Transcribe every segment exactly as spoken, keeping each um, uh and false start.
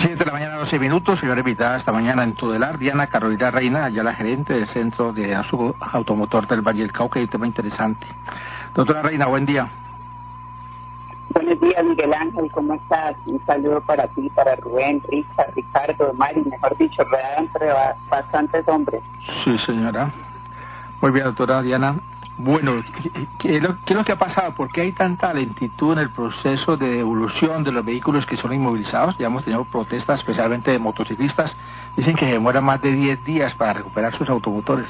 siete de la mañana, doce minutos. Señora invitada esta mañana en Tudelar, Diana Carolina Reina, ya la gerente del Centro de Automotor del Valle del Cauca, y un tema interesante. Doctora Reina, buen día. Buenos días, Miguel Ángel, ¿cómo estás? Un saludo para ti, para Rubén, Richard, Ricardo, Mari, mejor dicho, rodeada entre bastantes hombres. Sí, señora. Muy bien, doctora Diana. Bueno, ¿qué es, lo, ¿qué es lo que ha pasado? ¿Por qué hay tanta lentitud en el proceso de devolución de los vehículos que son inmovilizados? Ya hemos tenido protestas, especialmente de motociclistas. Dicen que se demora más de diez días para recuperar sus automotores.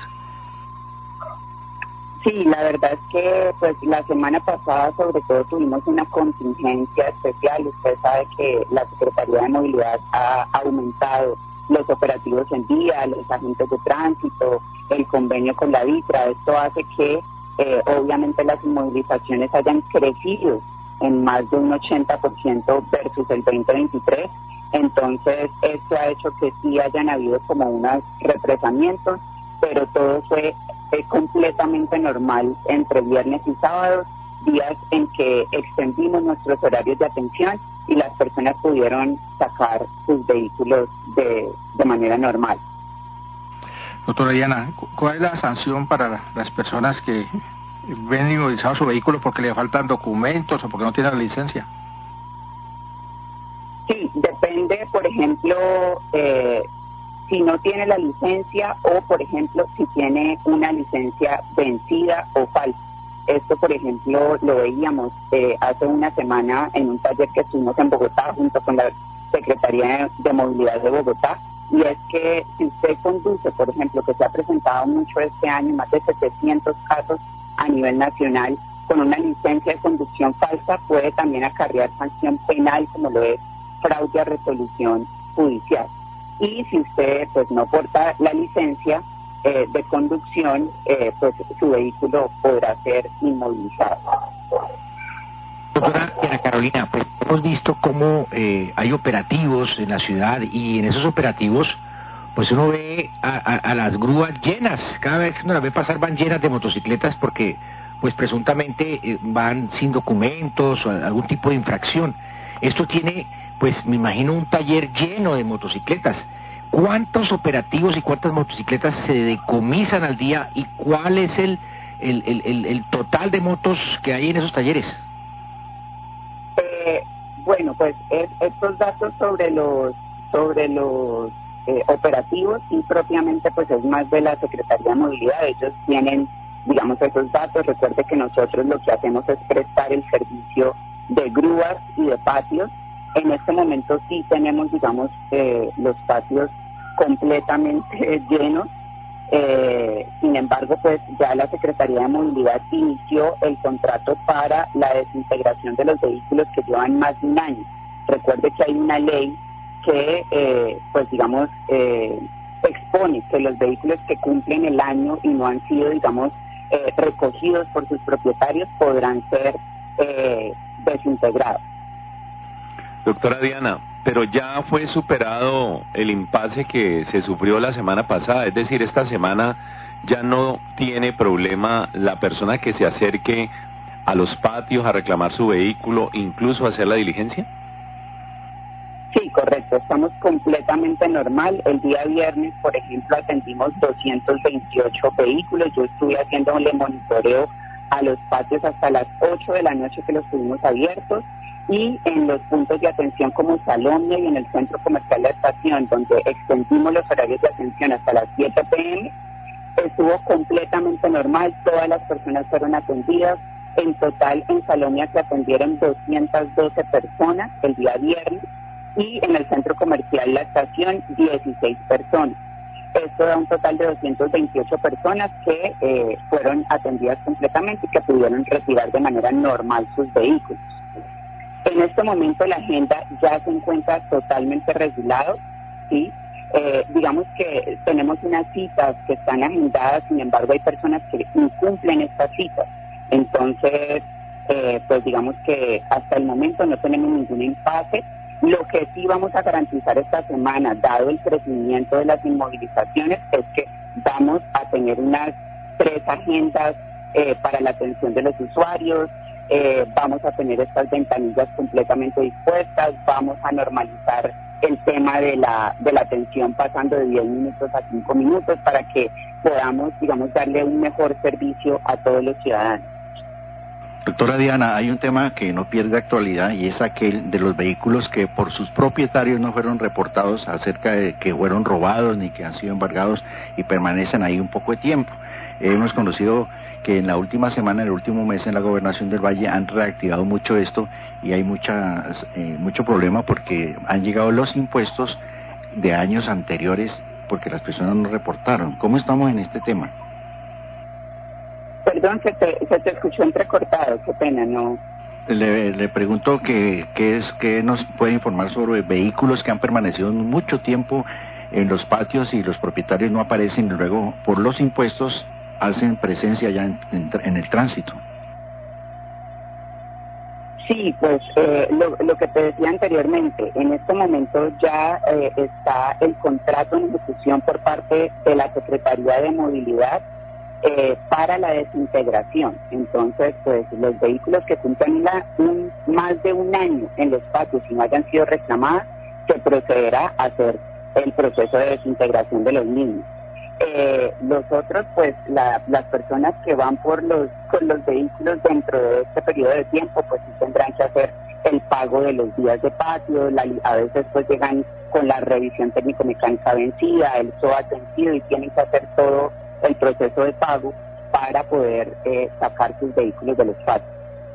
Sí, la verdad es que pues la semana pasada sobre todo tuvimos una contingencia especial. Usted sabe que la Secretaría de Movilidad ha aumentado los operativos en vía, los agentes de tránsito, el convenio con la DITRA. Esto hace que eh, obviamente las inmovilizaciones hayan crecido en más de un ochenta por ciento versus el veinte veintitrés. Entonces esto ha hecho que sí hayan habido como unos represamientos, pero todo fue eh, completamente normal entre viernes y sábados, días en que extendimos nuestros horarios de atención y las personas pudieron sacar sus vehículos de, de manera normal. Doctora Diana, ¿cuál es la sanción para las personas que ven inmovilizado su vehículo porque le faltan documentos o porque no tienen la licencia? Sí, depende, por ejemplo, eh, si no tiene la licencia o, por ejemplo, si tiene una licencia vencida o falsa. Esto, por ejemplo, lo veíamos eh, hace una semana en un taller que estuvimos en Bogotá junto con la Secretaría de Movilidad de Bogotá, y es que si usted conduce, por ejemplo, que se ha presentado mucho este año, más de setecientos casos a nivel nacional, con una licencia de conducción falsa, puede también acarrear sanción penal, como lo es fraude a resolución judicial. Y si usted pues no porta la licencia eh, de conducción, eh, pues su vehículo podrá ser inmovilizado. Doctora Ana Carolina, pues hemos visto cómo eh, hay operativos en la ciudad, y en esos operativos pues uno ve a, a, a las grúas llenas. Cada vez que uno las ve pasar van llenas de motocicletas porque pues presuntamente eh, van sin documentos o algún tipo de infracción. Esto tiene, pues me imagino, un taller lleno de motocicletas. ¿Cuántos operativos y cuántas motocicletas se decomisan al día y cuál es el, el, el, el, el total de motos que hay en esos talleres? Eh, bueno, pues es, estos datos sobre los sobre los eh, operativos y propiamente pues es más de la Secretaría de Movilidad. Ellos tienen, digamos, esos datos. Recuerde que nosotros lo que hacemos es prestar el servicio de grúas y de patios. En este momento sí tenemos, digamos, eh, los patios completamente llenos. Eh, sin embargo, pues ya la Secretaría de Movilidad inició el contrato para la desintegración de los vehículos que llevan más de un año. Recuerde que hay una ley que, eh, pues digamos, eh, expone que los vehículos que cumplen el año y no han sido, digamos, eh, recogidos por sus propietarios podrán ser eh, desintegrados. Doctora Diana, pero ya fue superado el impasse que se sufrió la semana pasada, es decir, esta semana ya no tiene problema la persona que se acerque a los patios a reclamar su vehículo, incluso a hacer la diligencia. Sí, correcto, estamos completamente normal. El día viernes, por ejemplo, atendimos doscientos veintiocho vehículos. Yo estuve haciéndole monitoreo a los patios hasta las ocho de la noche que los tuvimos abiertos, y en los puntos de atención como Salonia y en el centro comercial La Estación, donde extendimos los horarios de atención hasta las siete pe eme, estuvo completamente normal. Todas las personas fueron atendidas. En total, en Salonia se atendieron doscientas doce personas el día viernes, y en el centro comercial La Estación dieciséis personas. Esto da un total de doscientas veintiocho personas que eh, fueron atendidas completamente y que pudieron retirar de manera normal sus vehículos. En este momento la agenda ya se encuentra totalmente regulado, ¿sí? Eh, digamos que tenemos unas citas que están agendadas, sin embargo hay personas que incumplen estas citas. Entonces, eh, pues digamos que hasta el momento no tenemos ningún impasse. Lo que sí vamos a garantizar esta semana, dado el crecimiento de las inmovilizaciones, es que vamos a tener unas tres agendas eh, para la atención de los usuarios. Eh, vamos a tener estas ventanillas completamente dispuestas, vamos a normalizar el tema de la, de la atención pasando de diez minutos a cinco minutos para que podamos, digamos, darle un mejor servicio a todos los ciudadanos. Doctora Diana, hay un tema que no pierde actualidad y es aquel de los vehículos que por sus propietarios no fueron reportados acerca de que fueron robados ni que han sido embargados y permanecen ahí un poco de tiempo. Hemos conocido que en la última semana, en el último mes en la Gobernación del Valle han reactivado mucho esto y hay mucha, eh, mucho problema porque han llegado los impuestos de años anteriores porque las personas no reportaron. ¿Cómo estamos en este tema? Perdón, se te, se te escuchó entrecortado, qué pena, no. Le, le pregunto que, que es que nos puede informar sobre vehículos que han permanecido mucho tiempo en los patios y los propietarios no aparecen y luego por los impuestos hacen presencia ya en, en, en el tránsito. Sí, pues eh, lo, lo que te decía anteriormente, en este momento ya eh, está el contrato en ejecución por parte de la Secretaría de Movilidad Eh, para la desintegración. Entonces, pues los vehículos que cumplan la, un, más de un año en los patios y no hayan sido reclamadas, se procederá a hacer el proceso de desintegración de los mismos. Eh, los otros, pues la, las personas que van por los con los vehículos dentro de este periodo de tiempo, pues sí tendrán que hacer el pago de los días de patio, la, a veces pues llegan con la revisión técnico-mecánica vencida, el S O A vencido y tienen que hacer todo el proceso de pago para poder eh, sacar sus vehículos de los patios.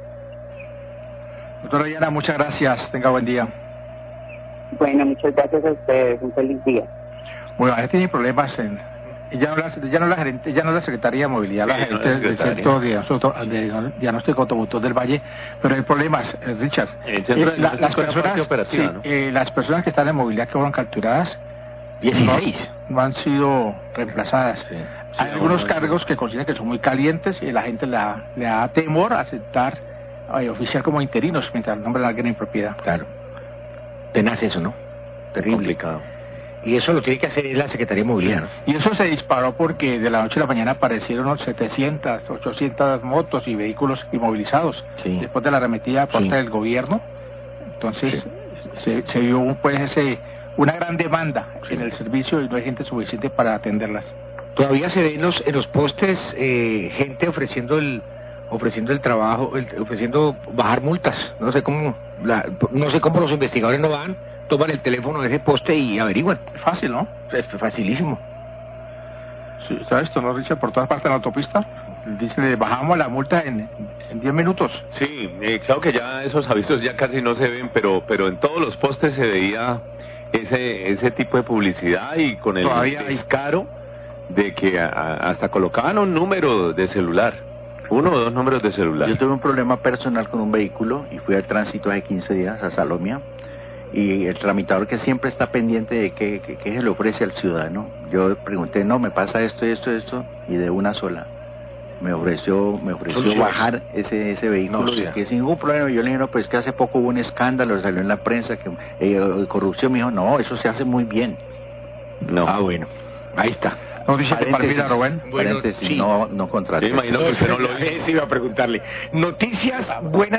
Doctora Diana, muchas gracias. Tenga buen día. Bueno, muchas gracias a ustedes. Un feliz día. Bueno, a veces tiene problemas en... Ya no, la, ya, no la gerente, ya no la Secretaría de Movilidad, sí, la gerente no del centro de, de diagnóstico automotor del Valle, pero hay problemas, eh, Richard. El centro eh, la, las, personas, operativa, sí, ¿no? eh, las personas que están en movilidad que fueron capturadas dieciséis no, no han sido reemplazadas. Sí. Sí, Hay algunos no, cargos no. que consideran que son muy calientes y la gente le da, le da temor a aceptar eh, oficiar como interinos mientras nombran a alguien en propiedad. Claro. Tenaz eso, ¿no? Terrible. Complicado. Y eso lo tiene que hacer la Secretaría de Movilidad, ¿no? Y eso se disparó porque de la noche a la mañana aparecieron setecientas, ochocientas motos y vehículos inmovilizados. Sí. Después de la arremetida por parte Sí. del gobierno. Entonces Sí. se, se vio pues ese una gran demanda sí. en el servicio y no hay gente suficiente para atenderlas. Todavía se ve en los, en los postes eh, gente ofreciendo el ofreciendo el trabajo, el, ofreciendo bajar multas. No sé cómo la, no sé cómo los investigadores no van, toman el teléfono de ese poste y averiguan. Es fácil, ¿no? Es facilísimo. Sí, ¿sabes esto, no, Richard? Por todas partes de la autopista. Dice, bajamos la multa en en diez minutos. Sí, eh, claro que ya esos avisos ya casi no se ven, pero pero en todos los postes se veía ese ese tipo de publicidad y con el Todavía hay descaro de que a, a, hasta colocaban un número de celular, uno o dos números de celular. Yo tuve un problema personal con un vehículo y fui al tránsito hace quince días a Salomia y el tramitador que siempre está pendiente de qué, qué, qué se le ofrece al ciudadano. Yo pregunté, no, me pasa esto, esto, esto y de una sola me ofreció me ofreció Solución. bajar ese ese vehículo No, y sí. que sin ningún problema. Yo le dije, no, pues que hace poco hubo un escándalo, salió en la prensa que eh, corrupción. Me dijo, no, eso se hace muy bien. No. Ah, bueno, ahí está. Noticia que Paréntesis, palpita, Rubén. Bueno, paréntesis, sí. no, no contrato. Yo imagino que usted no lo hizo. Eso iba a preguntarle. Noticias buenas.